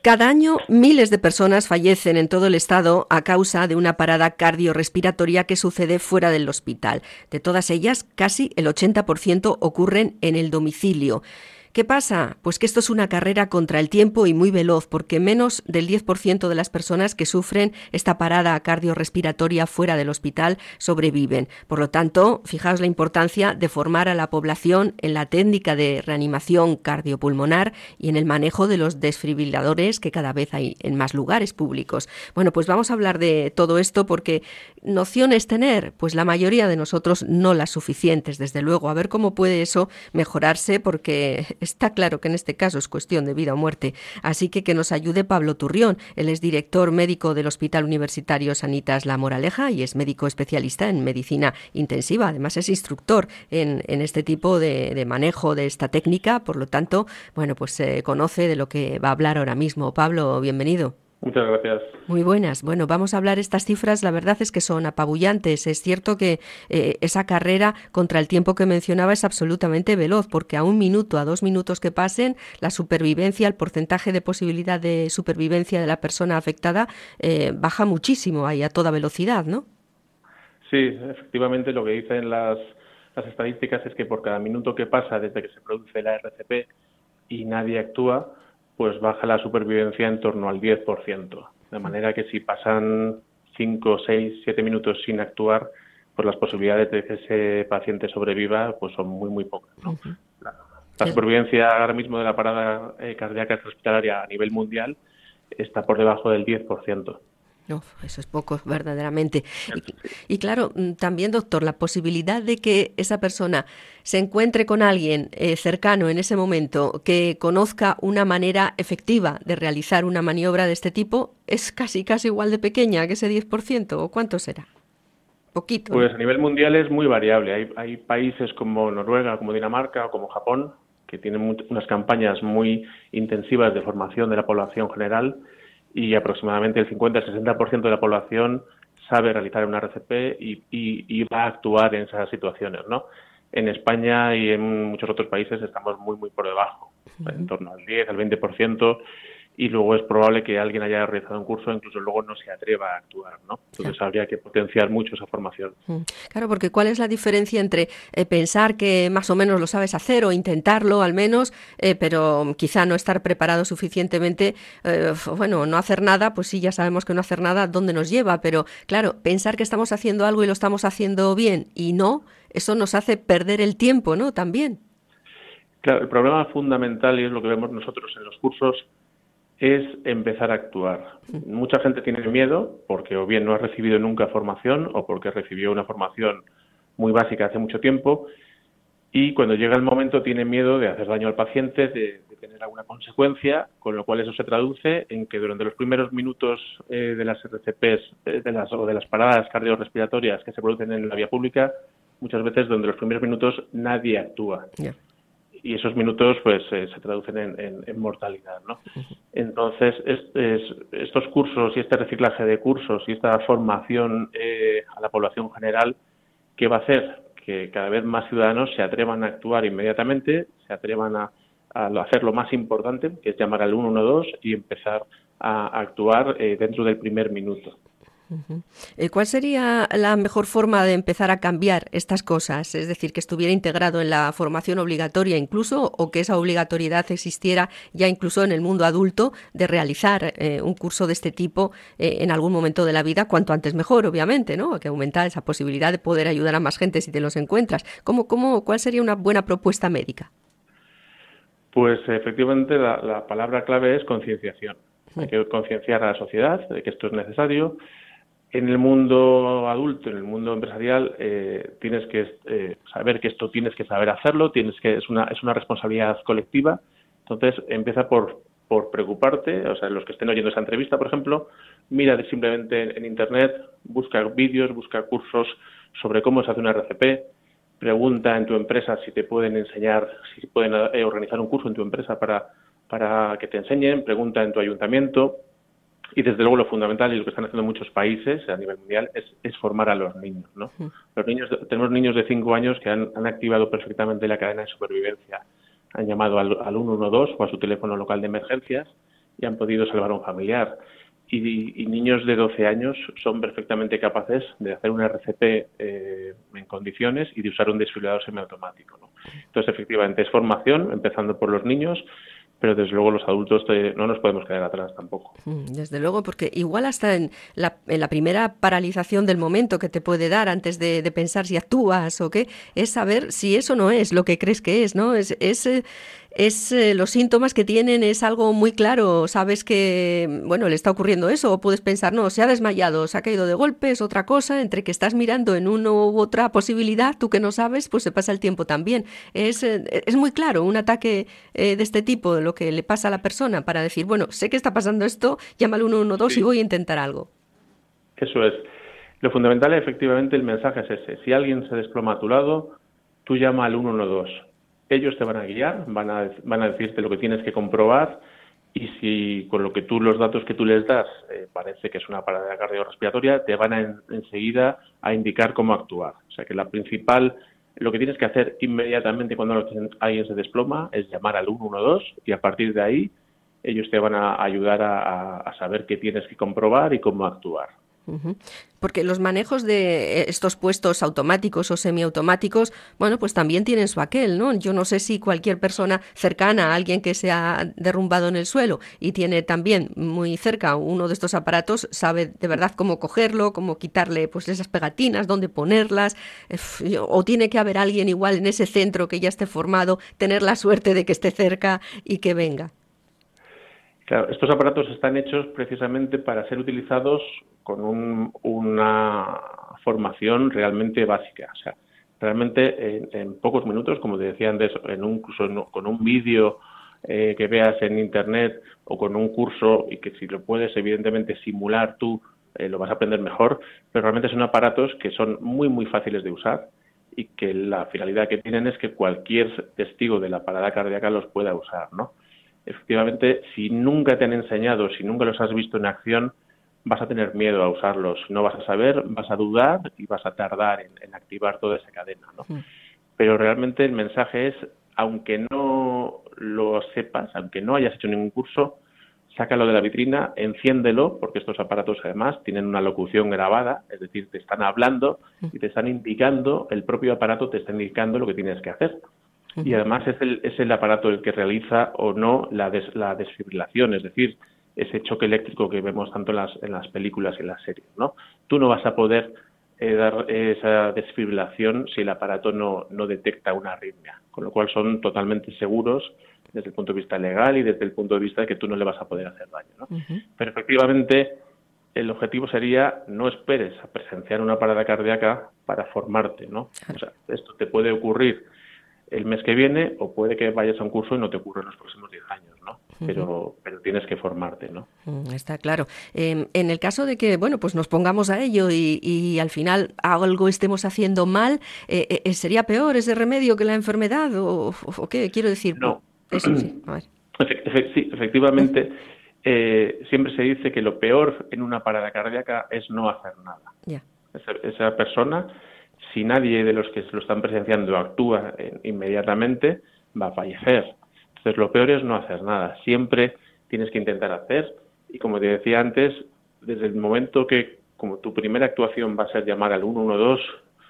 Cada año, miles de personas fallecen en todo el estado a causa de una parada cardiorrespiratoria que sucede fuera del hospital. De todas ellas, casi el 80% ocurren en el domicilio. ¿Qué pasa? Pues que esto es una carrera contra el tiempo y muy veloz, porque menos del 10% de las personas que sufren esta parada cardiorrespiratoria fuera del hospital sobreviven. Por lo tanto, fijaos la importancia de formar a la población en la técnica de reanimación cardiopulmonar y en el manejo de los desfibriladores que cada vez hay en más lugares públicos. Bueno, pues vamos a hablar de todo esto porque nociones tener, pues la mayoría de nosotros no las suficientes, desde luego. A ver cómo puede eso mejorarse, porque está claro que en este caso es cuestión de vida o muerte. Así que nos ayude Pablo Turrión. Él es director médico del Hospital Universitario Sanitas La Moraleja y es médico especialista en medicina intensiva. Además es instructor en este tipo de manejo de esta técnica. Por lo tanto, bueno, pues conoce de lo que va a hablar ahora mismo. Pablo, bienvenido. Muchas gracias. Muy buenas. Bueno, vamos a hablar estas cifras. La verdad es que son apabullantes. Es cierto que esa carrera contra el tiempo que mencionaba es absolutamente veloz, porque a 1 minuto, a 2 minutos que pasen, la supervivencia, el porcentaje de posibilidad de supervivencia de la persona afectada baja muchísimo ahí a toda velocidad, ¿no? Sí, efectivamente lo que dicen las estadísticas es que por cada minuto que pasa desde que se produce la RCP y nadie actúa, pues baja la supervivencia en torno al 10%. De manera que si pasan 5, 6, 7 minutos sin actuar, pues las posibilidades de que ese paciente sobreviva pues son muy, muy pocas, ¿no? Uh-huh. La supervivencia ahora mismo de la parada cardíaca hospitalaria a nivel mundial está por debajo del 10%. Uf, eso es poco, verdaderamente. Y claro, también, doctor, la posibilidad de que esa persona se encuentre con alguien cercano en ese momento que conozca una manera efectiva de realizar una maniobra de este tipo es casi igual de pequeña que ese 10%, ¿o cuánto será? Poquito, Pues ¿no? a nivel mundial es muy variable. Hay países como Noruega, como Dinamarca o como Japón que tienen unas campañas muy intensivas de formación de la población general y aproximadamente el 50-60% de la población sabe realizar una RCP y va a actuar en esas situaciones, ¿no? En España y en muchos otros países estamos muy, muy por debajo, en torno al 10, al 20%, y luego es probable que alguien haya realizado un curso, incluso luego no se atreva a actuar, ¿no? Entonces Claro. habría que potenciar mucho esa formación. Claro, porque ¿cuál es la diferencia entre pensar que más o menos lo sabes hacer o intentarlo al menos, pero quizá no estar preparado suficientemente, bueno, no hacer nada, pues sí, ya sabemos que no hacer nada, ¿dónde nos lleva? Pero claro, pensar que estamos haciendo algo y lo estamos haciendo bien y no, eso nos hace perder el tiempo, ¿no? También. Claro, el problema fundamental, y es lo que vemos nosotros en los cursos, es empezar a actuar. Mucha gente tiene miedo porque o bien no ha recibido nunca formación o porque recibió una formación muy básica hace mucho tiempo y cuando llega el momento tiene miedo de hacer daño al paciente, de tener alguna consecuencia, con lo cual eso se traduce en que durante los primeros minutos de las RCPs de las paradas cardiorrespiratorias que se producen en la vía pública, muchas veces durante los primeros minutos nadie actúa. Yeah. Y esos minutos pues se traducen en mortalidad, ¿no? Entonces, estos cursos y este reciclaje de cursos y esta formación a la población general, ¿qué va a hacer? Que cada vez más ciudadanos se atrevan a actuar inmediatamente, se atrevan a hacer lo más importante, que es llamar al 112 y empezar a actuar dentro del primer minuto. ¿Cuál sería la mejor forma de empezar a cambiar estas cosas? Es decir, que estuviera integrado en la formación obligatoria incluso, o que esa obligatoriedad existiera ya incluso en el mundo adulto de realizar un curso de este tipo en algún momento de la vida, cuanto antes mejor, obviamente, ¿no? Que aumenta esa posibilidad de poder ayudar a más gente si te los encuentras. ¿Cuál sería una buena propuesta médica? Pues efectivamente la palabra clave es concienciación. Hay que concienciar a la sociedad de que esto es necesario. En el mundo adulto, en el mundo empresarial, tienes que saber que esto tienes que saber hacerlo, es una responsabilidad colectiva. Entonces, empieza por preocuparte, o sea, los que estén oyendo esta entrevista, por ejemplo, mira simplemente en Internet, busca vídeos, busca cursos sobre cómo se hace una RCP, pregunta en tu empresa si te pueden enseñar, si pueden organizar un curso en tu empresa para que te enseñen, pregunta en tu ayuntamiento. Y desde luego lo fundamental y lo que están haciendo muchos países a nivel mundial es formar a los niños, ¿no? Los niños, tenemos niños de 5 años que han activado perfectamente la cadena de supervivencia. Han llamado al 112 o a su teléfono local de emergencias y han podido salvar a un familiar. Y niños de 12 años son perfectamente capaces de hacer un RCP en condiciones y de usar un desfibrilador semiautomático, ¿no? Entonces, efectivamente, es formación, empezando por los niños, pero desde luego los adultos no nos podemos quedar atrás tampoco. Desde luego, porque igual hasta en la primera paralización del momento que te puede dar antes de pensar si actúas o qué, es saber si eso no es lo que crees que es, ¿no? Los síntomas que tienen es algo muy claro. Sabes que, bueno, le está ocurriendo eso, o puedes pensar, no, se ha desmayado, se ha caído de golpe, es otra cosa. Entre que estás mirando en una u otra posibilidad, tú que no sabes, pues se pasa el tiempo también. Es muy claro un ataque de este tipo, de lo que le pasa a la persona, para decir, bueno, sé que está pasando esto, llama al 112 Sí. y voy a intentar algo. Eso es. Lo fundamental, efectivamente, el mensaje es ese. Si alguien se desploma a tu lado, tú llama al 112. Ellos te van a guiar, van a decirte lo que tienes que comprobar, y si con los datos que tú les das parece que es una parada cardiorrespiratoria, te van enseguida a indicar cómo actuar. O sea que lo que tienes que hacer inmediatamente cuando alguien se desploma es llamar al 112, y a partir de ahí ellos te van a ayudar a saber qué tienes que comprobar y cómo actuar. Porque los manejos de estos puestos automáticos o semiautomáticos, bueno, pues también tienen su aquel, ¿no? Yo no sé si cualquier persona cercana a alguien que se ha derrumbado en el suelo y tiene también muy cerca uno de estos aparatos, sabe de verdad cómo cogerlo, cómo quitarle pues esas pegatinas, dónde ponerlas, o tiene que haber alguien igual en ese centro que ya esté formado, tener la suerte de que esté cerca y que venga. Claro, estos aparatos están hechos precisamente para ser utilizados con una formación realmente básica. O sea, realmente en pocos minutos, como te decía antes, con un vídeo que veas en Internet o con un curso, y que si lo puedes evidentemente simular tú, lo vas a aprender mejor, pero realmente son aparatos que son muy, muy fáciles de usar y que la finalidad que tienen es que cualquier testigo de la parada cardíaca los pueda usar, ¿no? Efectivamente, si nunca te han enseñado, si nunca los has visto en acción, vas a tener miedo a usarlos, no vas a saber, vas a dudar y vas a tardar en activar toda esa cadena, ¿no? Pero realmente el mensaje es, aunque no lo sepas, aunque no hayas hecho ningún curso, sácalo de la vitrina, enciéndelo, porque estos aparatos además tienen una locución grabada, es decir, te están hablando y te están indicando, el propio aparato te está indicando lo que tienes que hacer. Y además es el aparato el que realiza o no la desfibrilación, es decir, ese choque eléctrico que vemos tanto en las películas y en las series, ¿no? Tú no vas a poder dar esa desfibrilación si el aparato no detecta una arritmia, con lo cual son totalmente seguros desde el punto de vista legal y desde el punto de vista de que tú no le vas a poder hacer daño, ¿no? Pero efectivamente el objetivo sería no esperes a presenciar una parada cardíaca para formarte, ¿no? O sea, esto te puede ocurrir el mes que viene, o puede que vayas a un curso y no te ocurra en los próximos 10 años, ¿no? Pero tienes que formarte, ¿no? Está claro. En el caso de que, bueno, pues nos pongamos a ello y al final algo estemos haciendo mal, ¿sería peor ese remedio que la enfermedad? ¿O qué? Quiero decir, no. Eso sí, a ver. Sí, efectivamente, siempre se dice que lo peor en una parada cardíaca es no hacer nada. Yeah. Esa persona, si nadie de los que lo están presenciando actúa inmediatamente, va a fallecer. Entonces, lo peor es no hacer nada. Siempre tienes que intentar hacer. Y como te decía antes, desde el momento que, como tu primera actuación va a ser llamar al 112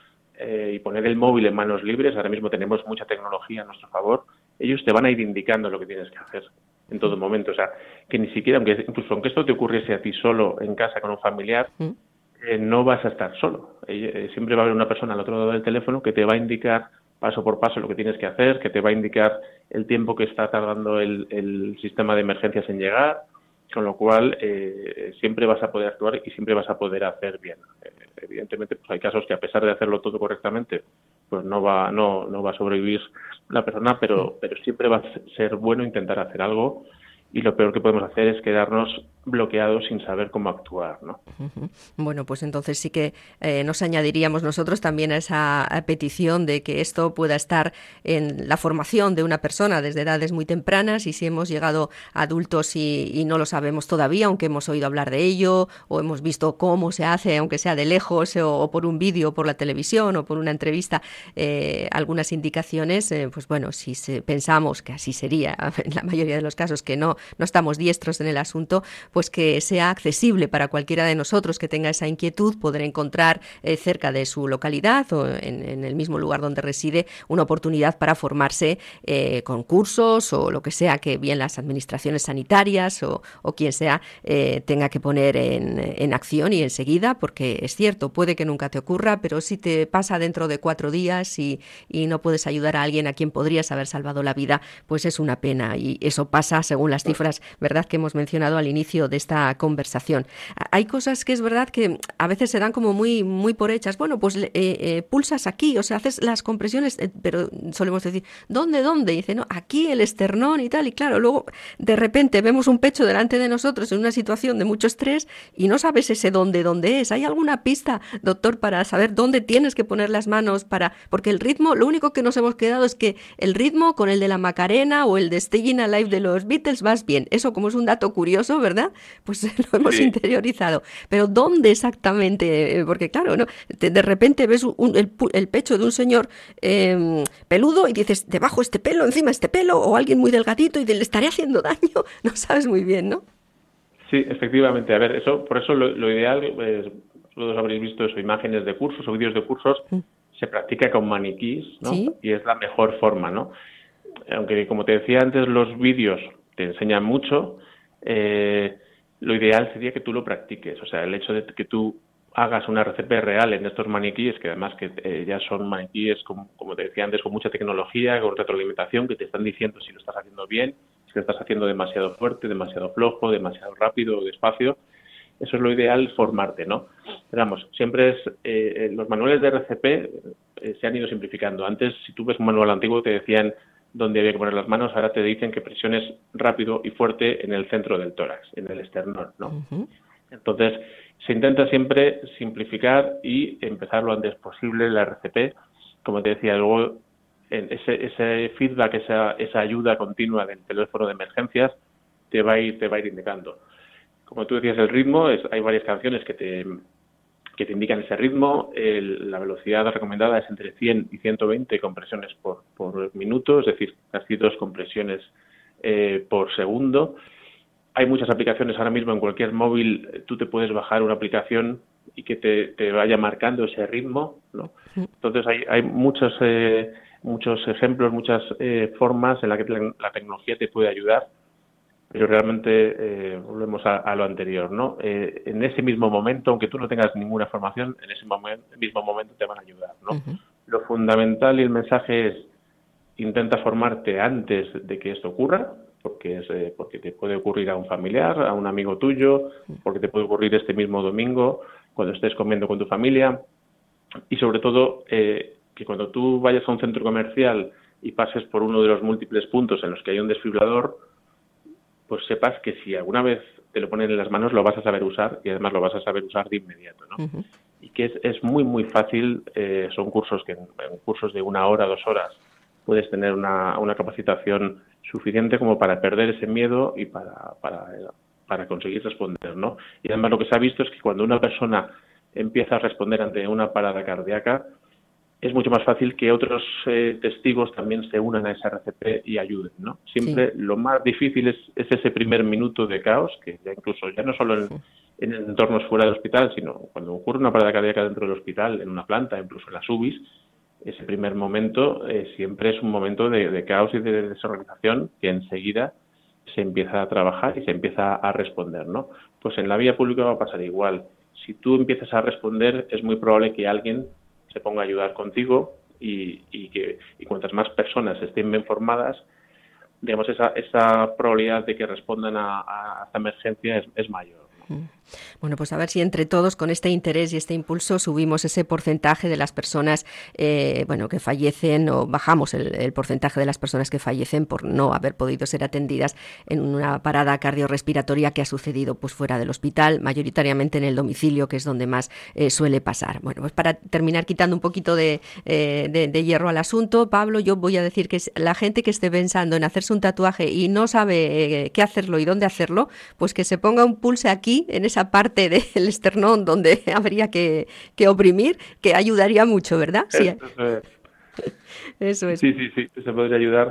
y poner el móvil en manos libres, ahora mismo tenemos mucha tecnología a nuestro favor, ellos te van a ir indicando lo que tienes que hacer en todo momento. O sea, que ni siquiera, incluso aunque esto te ocurriese a ti solo en casa con un familiar, no vas a estar solo. Siempre va a haber una persona al otro lado del teléfono que te va a indicar paso por paso lo que tienes que hacer, que te va a indicar el tiempo que está tardando el sistema de emergencias en llegar, con lo cual siempre vas a poder actuar y siempre vas a poder hacer bien. Evidentemente, pues hay casos que a pesar de hacerlo todo correctamente, pues no va a sobrevivir la persona, pero siempre va a ser bueno intentar hacer algo. Y lo peor que podemos hacer es quedarnos bloqueados sin saber cómo actuar, ¿no? Bueno, pues entonces sí que nos añadiríamos nosotros también a esa petición de que esto pueda estar en la formación de una persona desde edades muy tempranas, y si hemos llegado a adultos y no lo sabemos todavía, aunque hemos oído hablar de ello o hemos visto cómo se hace, aunque sea de lejos o por un vídeo, por la televisión o por una entrevista, algunas indicaciones, pues bueno, si pensamos que así sería en la mayoría de los casos, que no no estamos diestros en el asunto, pues que sea accesible para cualquiera de nosotros que tenga esa inquietud, poder encontrar cerca de su localidad o en el mismo lugar donde reside una oportunidad para formarse con cursos o lo que sea que bien las administraciones sanitarias o quien sea tenga que poner en acción y enseguida, porque es cierto, puede que nunca te ocurra, pero si te pasa dentro de 4 días y no puedes ayudar a alguien a quien podrías haber salvado la vida, pues es una pena, y eso pasa según las cifras, ¿verdad?, que hemos mencionado al inicio de esta conversación. Hay cosas que es verdad que a veces se dan como muy, muy por hechas. Bueno, pues pulsas aquí, o sea, haces las compresiones, pero solemos decir, ¿dónde? Y dice, no, aquí el esternón y tal, y claro, luego de repente vemos un pecho delante de nosotros en una situación de mucho estrés y no sabes ese dónde es. ¿Hay alguna pista, doctor, para saber dónde tienes que poner las manos porque el ritmo, lo único que nos hemos quedado es que el ritmo con el de la Macarena o el de Staying Alive de los Beatles vas bien. Eso, como es un dato curioso, ¿verdad?, pues lo hemos interiorizado. Pero ¿dónde exactamente? Porque claro, ¿no?, de repente ves el pecho de un señor peludo y dices, debajo este pelo, encima este pelo, o alguien muy delgadito y le estaré haciendo daño. No sabes muy bien, ¿no? Sí, efectivamente. A ver, por eso lo ideal, todos habréis visto eso, imágenes de cursos o vídeos de cursos, se practica con maniquís, ¿no? ¿Sí? Y es la mejor forma, ¿no? Aunque, como te decía antes, los vídeos te enseñan mucho, lo ideal sería que tú lo practiques. O sea, el hecho de que tú hagas una RCP real en estos maniquíes, que además que ya son maniquíes, como te decía antes, con mucha tecnología, con retroalimentación, que te están diciendo si lo estás haciendo bien, si lo estás haciendo demasiado fuerte, demasiado flojo, demasiado rápido o despacio. Eso es lo ideal, formarte, ¿no? Pero vamos, siempre los manuales de RCP se han ido simplificando. Antes, si tú ves un manual antiguo, te decían dónde había que poner las manos, ahora te dicen que presiones rápido y fuerte en el centro del tórax, en el esternón, ¿no? Uh-huh. Entonces, se intenta siempre simplificar y empezar lo antes posible la RCP. Como te decía, luego ese feedback, esa ayuda continua del teléfono de emergencias te va a ir indicando. Como tú decías, el ritmo, hay varias canciones que te indican ese ritmo. La velocidad recomendada es entre 100 y 120 compresiones por minuto, es decir, casi 2 compresiones por segundo. Hay muchas aplicaciones ahora mismo en cualquier móvil. Tú te puedes bajar una aplicación y que te vaya marcando ese ritmo, ¿no? Entonces hay muchos ejemplos, muchas formas en las que la tecnología te puede ayudar, pero realmente volvemos a lo anterior, ¿no? En ese mismo momento, aunque tú no tengas ninguna formación, en ese mismo momento te van a ayudar, ¿no? Uh-huh. Lo fundamental y el mensaje es: intenta formarte antes de que esto ocurra, porque te puede ocurrir a un familiar, a un amigo tuyo, porque te puede ocurrir este mismo domingo cuando estés comiendo con tu familia. Y sobre todo, que cuando tú vayas a un centro comercial y pases por uno de los múltiples puntos en los que hay un desfibrilador, pues sepas que si alguna vez te lo ponen en las manos lo vas a saber usar, y además lo vas a saber usar de inmediato, ¿no? Uh-huh. Y que es muy, muy fácil. Son cursos que en cursos de 1 hora, 2 horas puedes tener una capacitación suficiente como para perder ese miedo y para conseguir responder, ¿no? Y además lo que se ha visto es que cuando una persona empieza a responder ante una parada cardíaca, es mucho más fácil que otros testigos también se unan a esa RCP y ayuden, ¿no? Siempre sí. Lo más difícil es ese primer minuto de caos, que ya no solo en entornos fuera del hospital, sino cuando ocurre una parada cardíaca dentro del hospital, en una planta, incluso en las UBIs. Ese primer momento siempre es un momento de caos y de desorganización, que enseguida se empieza a trabajar y se empieza a responder, ¿no? Pues en la vía pública va a pasar igual. Si tú empiezas a responder, es muy probable que alguien se ponga a ayudar contigo y cuantas más personas estén bien formadas, digamos, esa probabilidad de que respondan a esta emergencia es mayor, ¿no? Bueno, pues a ver si entre todos, con este interés y este impulso, subimos ese porcentaje de las personas que fallecen, o bajamos el porcentaje de las personas que fallecen por no haber podido ser atendidas en una parada cardiorrespiratoria que ha sucedido pues fuera del hospital, mayoritariamente en el domicilio, que es donde más suele pasar. Bueno, pues para terminar, quitando un poquito de hierro al asunto, Pablo, yo voy a decir que la gente que esté pensando en hacerse un tatuaje y no sabe qué hacerlo y dónde hacerlo, pues que se ponga un pulse aquí, en esa parte del esternón donde habría que oprimir, que ayudaría mucho, ¿verdad? Sí. Eso es. Sí, se podría ayudar.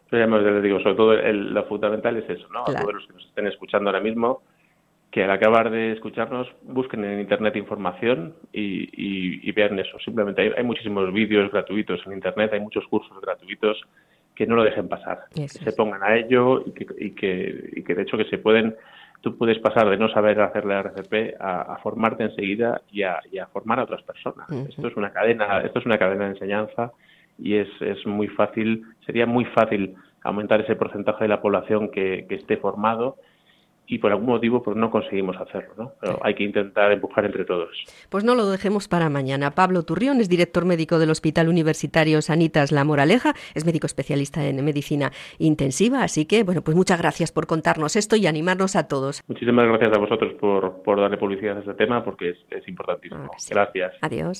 Pero además, ya les digo, sobre todo lo fundamental es eso, ¿no? A Claro. todos los que nos estén escuchando ahora mismo, que al acabar de escucharnos busquen en Internet información y vean eso. Simplemente hay muchísimos vídeos gratuitos en Internet, hay muchos cursos gratuitos, que no lo dejen pasar, Eso que se es. pongan a ello y que de hecho que tú puedes pasar de no saber hacer la RCP a formarte enseguida y a formar a otras personas. Ujú. Esto es una cadena de enseñanza y es muy fácil, sería muy fácil aumentar ese porcentaje de la población que esté formado, y por algún motivo pues no conseguimos hacerlo, ¿no? Pero hay que intentar empujar entre todos. Pues no lo dejemos para mañana. Pablo Turrión es director médico del Hospital Universitario Sanitas La Moraleja, es médico especialista en medicina intensiva, así que, bueno, pues muchas gracias por contarnos esto y animarnos a todos. Muchísimas gracias a vosotros por darle publicidad a este tema, porque es importantísimo. Ahora sí. Gracias. Adiós.